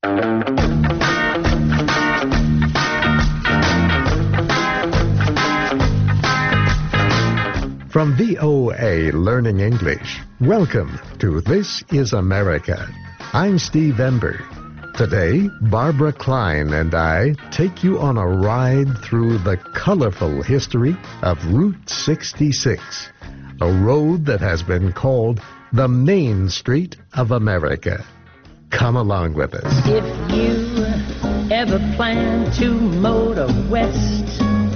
From VOA Learning English, welcome to This is America. I'm Steve Ember. Today, Barbara Klein and I take you on a ride through the colorful history of Route 66, a road that has been called the Main Street of America. Come along with us. If you ever plan to motor west,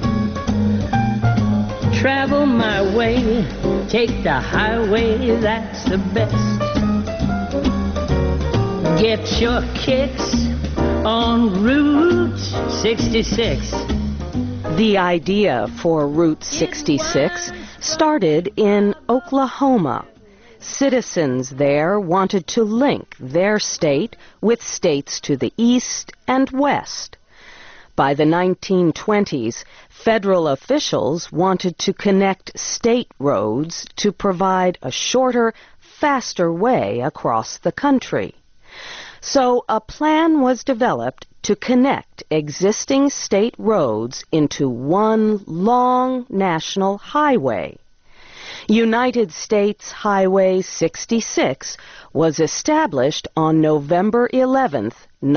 travel my way, take the highway, that's the best. Get your kicks on Route 66. The idea for Route 66 started in Oklahoma. Citizens there wanted to link their state with states to the east and west. By the 1920s, federal officials wanted to connect state roads to provide a shorter, faster way across the country. So a plan was developed to connect existing state roads into one long national highway. United States Highway 66 was established on November 11th,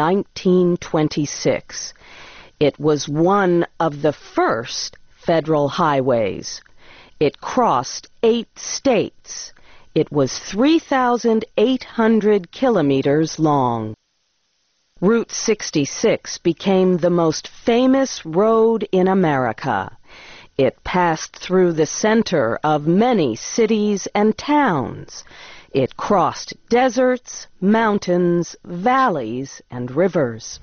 1926. It was one of the first federal highways. It crossed 8 states. It was 3,800 kilometers long. Route 66 became the most famous road in America. It passed through the center of many cities and towns. It crossed deserts, mountains, valleys, and rivers.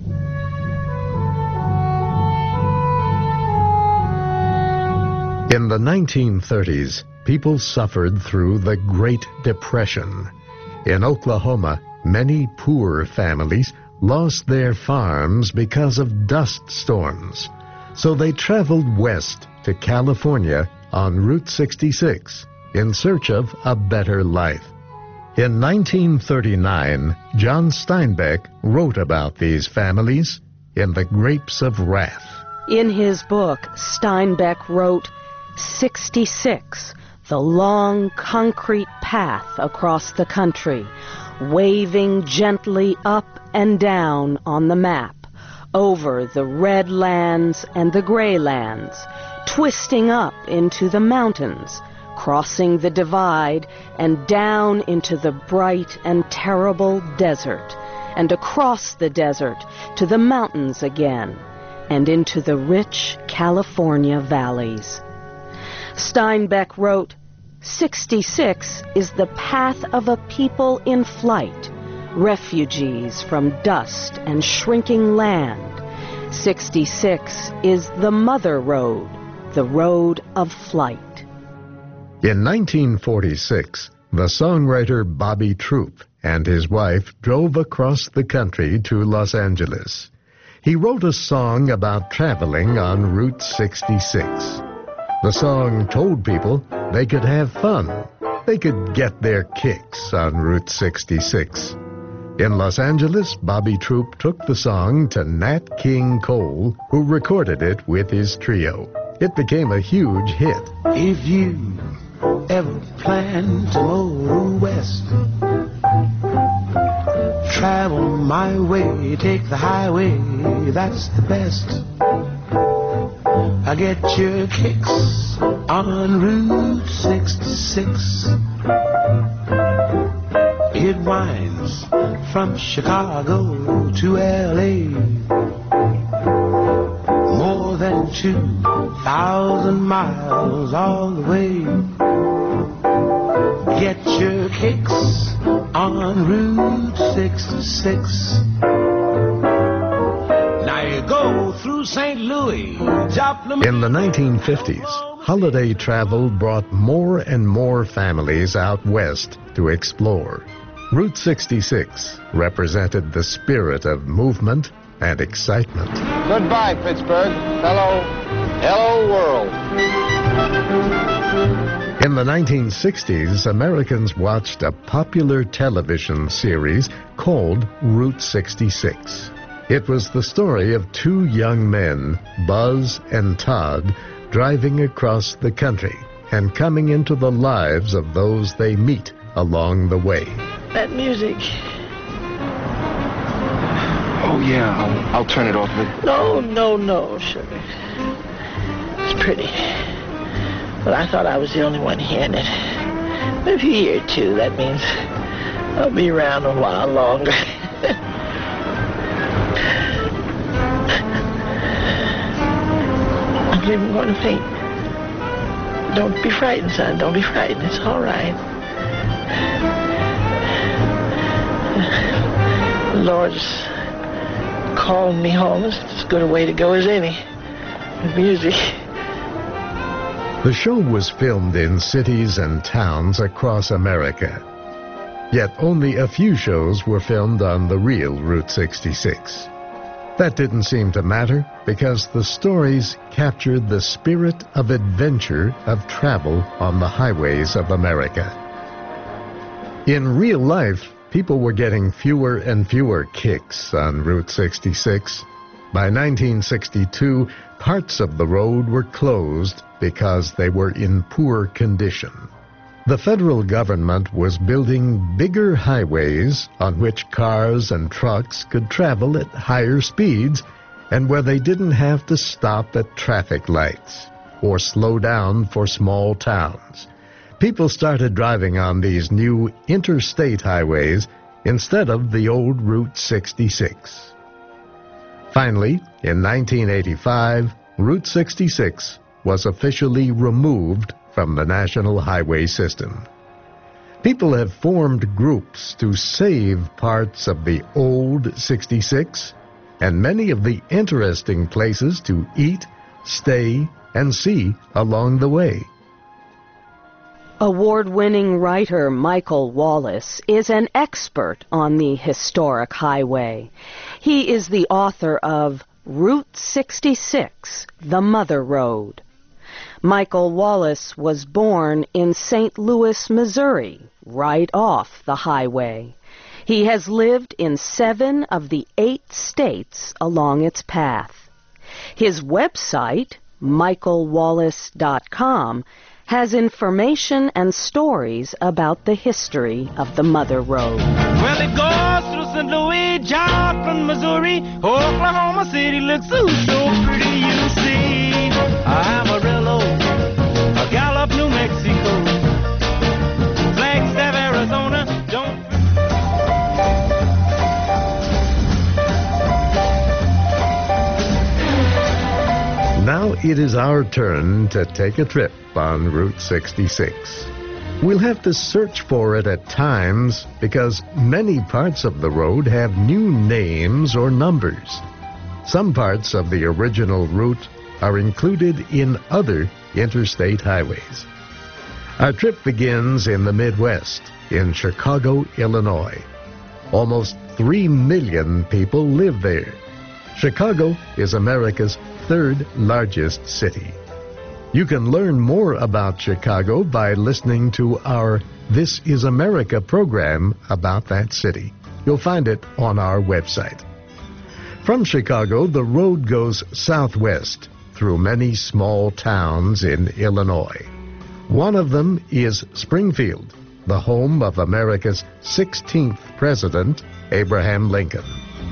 In the 1930s, people suffered through the Great Depression. In Oklahoma, many poor families lost their farms because of dust storms. So they traveled west to California on Route 66 in search of a better life. In 1939, John Steinbeck wrote about these families in The Grapes of Wrath. In his book, Steinbeck wrote, 66, the long concrete path across the country, waving gently up and down on the map, over the red lands and the gray lands, twisting up into the mountains, crossing the divide and down into the bright and terrible desert, and across the desert to the mountains again, and into the rich California valleys. Steinbeck wrote, 66 is the path of a people in flight, refugees from dust and shrinking land. 66 is the mother road, the road of flight. In 1946, the songwriter Bobby Troup and his wife drove across the country to Los Angeles. He wrote a song about traveling on Route 66. The song told people they could have fun. They could get their kicks on Route 66. In Los Angeles, Bobby Troup took the song to Nat King Cole, who recorded it with his trio. It became a huge hit. If you ever plan to motor west, travel my way, take the highway, that's the best. I get your kicks on Route 66. It winds from Chicago to L.A. More than 2,000 miles all the way. Get your kicks on Route 66. Now you go through St. Louis, Joplin. In the 1950s, holiday travel brought more and more families out west to explore. Route 66 represented the spirit of movement and excitement. Goodbye, Pittsburgh. Hello world. In the 1960s, Americans watched a popular television series called Route 66. It was the story of two young men, Buzz and Todd, driving across the country and coming into the lives of those they meet along the way. That music. Oh, yeah, I'll turn it off. No, sugar. It's pretty. But I thought I was the only one hearing it. But if you hear it too, that means I'll be around a while longer. I'm even going to faint. Don't be frightened, son. Don't be frightened. It's all right. The Lord's calling me home. It's as good a way to go as any. With music. The show was filmed in cities and towns across America. Yet only a few shows were filmed on the real Route 66. That didn't seem to matter because the stories captured the spirit of adventure of travel on the highways of America. In real life, people were getting fewer and fewer kicks on Route 66. By 1962, parts of the road were closed because they were in poor condition. The federal government was building bigger highways on which cars and trucks could travel at higher speeds and where they didn't have to stop at traffic lights or slow down for small towns. People started driving on these new interstate highways instead of the old Route 66. Finally, in 1985, Route 66 was officially removed from the national highway system. People have formed groups to save parts of the old 66 and many of the interesting places to eat, stay, and see along the way. Award-winning writer Michael Wallace is an expert on the historic highway. He is the author of Route 66, The Mother Road. Michael Wallace was born in St. Louis, Missouri, right off the highway. He has lived in 7 of the 8 states along its path. His website, michaelwallace.com, has information and stories about the history of the Mother Road. Well, it goes through St. Louis, Joplin, Missouri, Oklahoma City looks so pretty, you see. Amarillo, Gallup, New Mexico, Flagstaff, Arizona, don't... Now it is our turn to take a trip on Route 66. We'll have to search for it at times because many parts of the road have new names or numbers. Some parts of the original route are included in other interstate highways. Our trip begins in the Midwest, in Chicago, Illinois. Almost 3 million people live there. Chicago is America's 3rd largest city. You can learn more about Chicago by listening to our This Is America program about that city. You'll find it on our website. From Chicago, the road goes southwest through many small towns in Illinois. One of them is Springfield, the home of America's 16th president, Abraham Lincoln.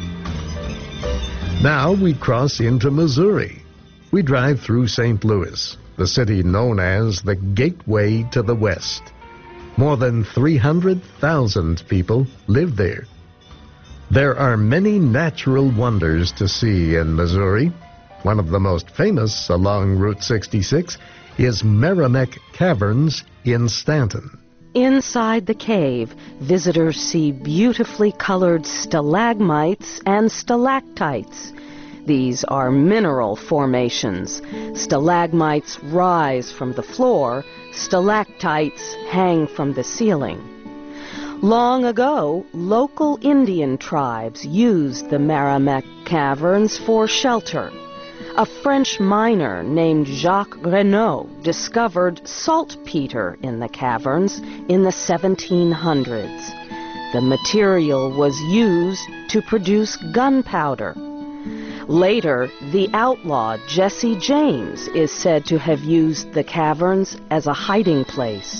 Now we cross into Missouri. We drive through St. Louis, the city known as the Gateway to the West. More than 300,000 people live there. There are many natural wonders to see in Missouri. One of the most famous along Route 66 is Meramec Caverns in Stanton. Inside the cave, visitors see beautifully colored stalagmites and stalactites. These are mineral formations. Stalagmites rise from the floor, stalactites hang from the ceiling. Long ago, local Indian tribes used the Meramec Caverns for shelter. A French miner named Jacques Renaud discovered saltpeter in the caverns in the 1700s. The material was used to produce gunpowder. Later, the outlaw Jesse James is said to have used the caverns as a hiding place.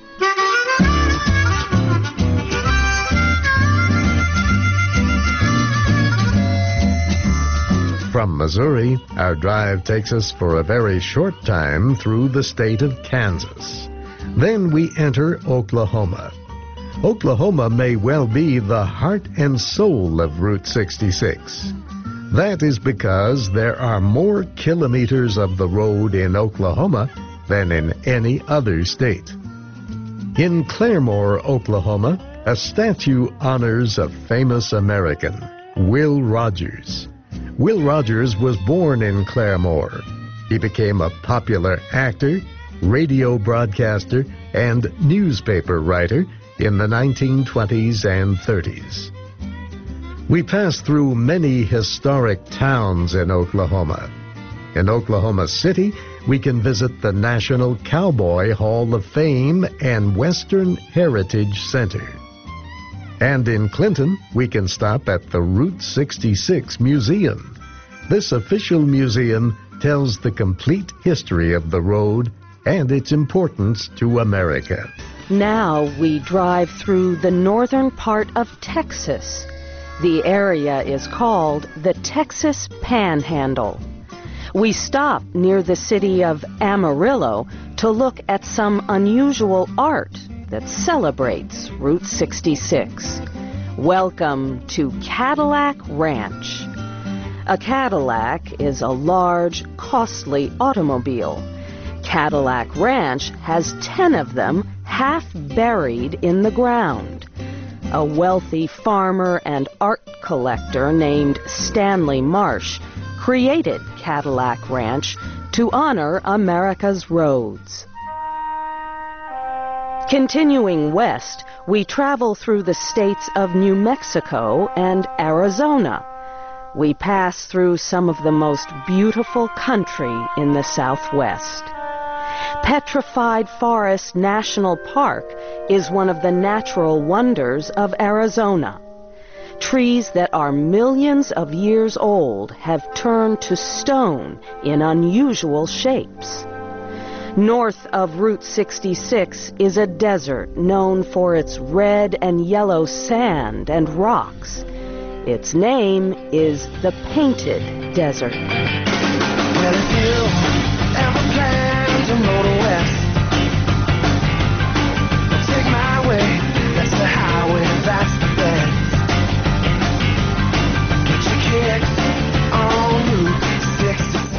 From Missouri, our drive takes us for a very short time through the state of Kansas. Then we enter Oklahoma. Oklahoma may well be the heart and soul of Route 66. That is because there are more kilometers of the road in Oklahoma than in any other state. In Claremore, Oklahoma, a statue honors a famous American, Will Rogers. Will Rogers was born in Claremore. He became a popular actor, radio broadcaster, and newspaper writer in the 1920s and 30s. We pass through many historic towns in Oklahoma. In Oklahoma City, we can visit the National Cowboy Hall of Fame and Western Heritage Center. And in Clinton, we can stop at the Route 66 Museum. This official museum tells the complete history of the road and its importance to America. Now we drive through the northern part of Texas. The area is called the Texas Panhandle. We stop near the city of Amarillo to look at some unusual art that celebrates Route 66. Welcome to Cadillac Ranch. A Cadillac is a large, costly automobile. Cadillac Ranch has 10 of them half buried in the ground. A wealthy farmer and art collector named Stanley Marsh created Cadillac Ranch to honor America's roads. Continuing west, we travel through the states of New Mexico and Arizona. We pass through some of the most beautiful country in the Southwest. Petrified Forest National Park is one of the natural wonders of Arizona. Trees that are millions of years old have turned to stone in unusual shapes. North of Route 66 is a desert known for its red and yellow sand and rocks. Its name is the Painted Desert. Well, if you ever plan to motor west, take my way, that's the highway, that's the best. Put your kicks on Route 66.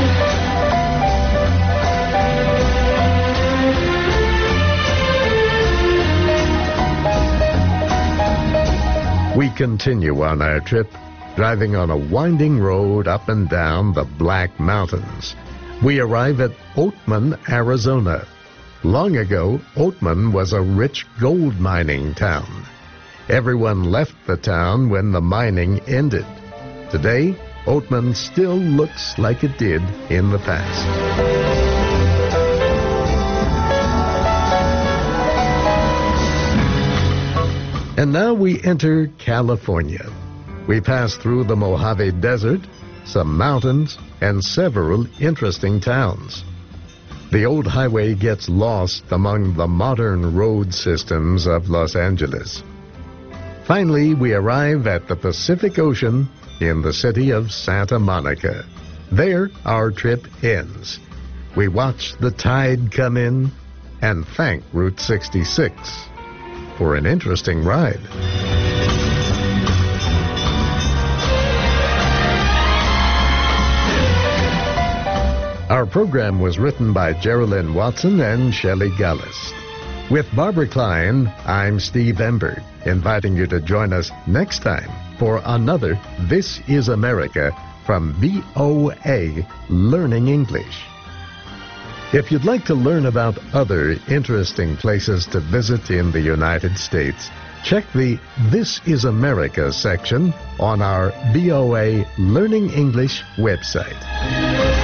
We continue on our trip, driving on a winding road up and down the Black Mountains. We arrive at Oatman, Arizona. Long ago, Oatman was a rich gold mining town. Everyone left the town when the mining ended. Today, Oatman still looks like it did in the past. And now we enter California. We pass through the Mojave Desert, some mountains, and several interesting towns. The old highway gets lost among the modern road systems of Los Angeles. Finally, we arrive at the Pacific Ocean in the city of Santa Monica. There, our trip ends. We watch the tide come in and thank Route 66 for an interesting ride. Our program was written by Geraldine Watson and Shelley Gallus. With Barbara Klein, I'm Steve Ember, inviting you to join us next time for another This is America from VOA Learning English. If you'd like to learn about other interesting places to visit in the United States, Check the This is America section on our VOA Learning English website.